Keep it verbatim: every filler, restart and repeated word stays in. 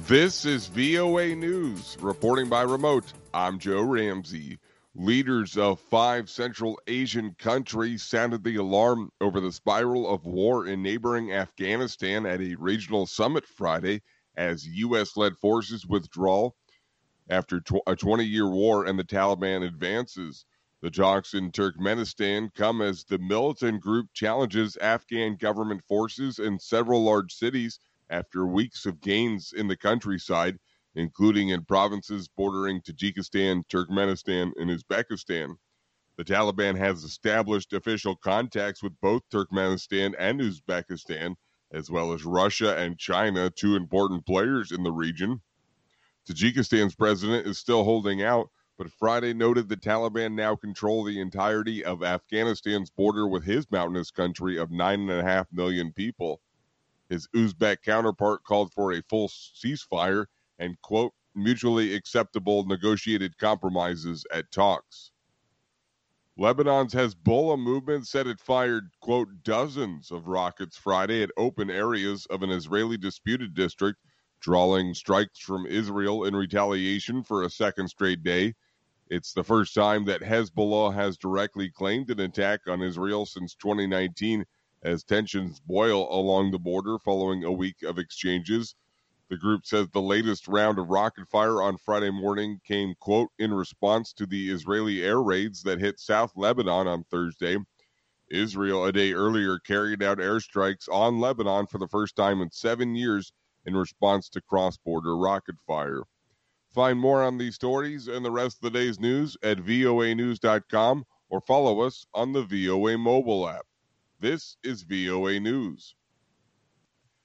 This is V O A News. Reporting by remote, I'm Joe Ramsey. Leaders of five Central Asian countries sounded the alarm over the spiral of war in neighboring Afghanistan at a regional summit Friday as U S-led forces withdraw after tw- a twenty-year war and the Taliban advances. The talks in Turkmenistan come as the militant group challenges Afghan government forces in several large cities after weeks of gains in the countryside, including in provinces bordering Tajikistan, Turkmenistan, and Uzbekistan. The Taliban has established official contacts with both Turkmenistan and Uzbekistan, as well as Russia and China, two important players in the region. Tajikistan's president is still holding out, but Friday noted the Taliban now control the entirety of Afghanistan's border with his mountainous country of nine and a half million people. His Uzbek counterpart called for a full ceasefire and, quote, mutually acceptable negotiated compromises at talks. Lebanon's Hezbollah movement said it fired, quote, dozens of rockets Friday at open areas of an Israeli disputed district, drawing strikes from Israel in retaliation for a second straight day. It's the first time that Hezbollah has directly claimed an attack on Israel since twenty nineteen, as tensions boil along the border following a week of exchanges. The group says the latest round of rocket fire on Friday morning came, quote, in response to the Israeli air raids that hit South Lebanon on Thursday. Israel, a day earlier, carried out airstrikes on Lebanon for the first time in seven years in response to cross-border rocket fire. Find more on these stories and the rest of the day's news at V O A news dot com or follow us on the V O A mobile app. This is V O A News.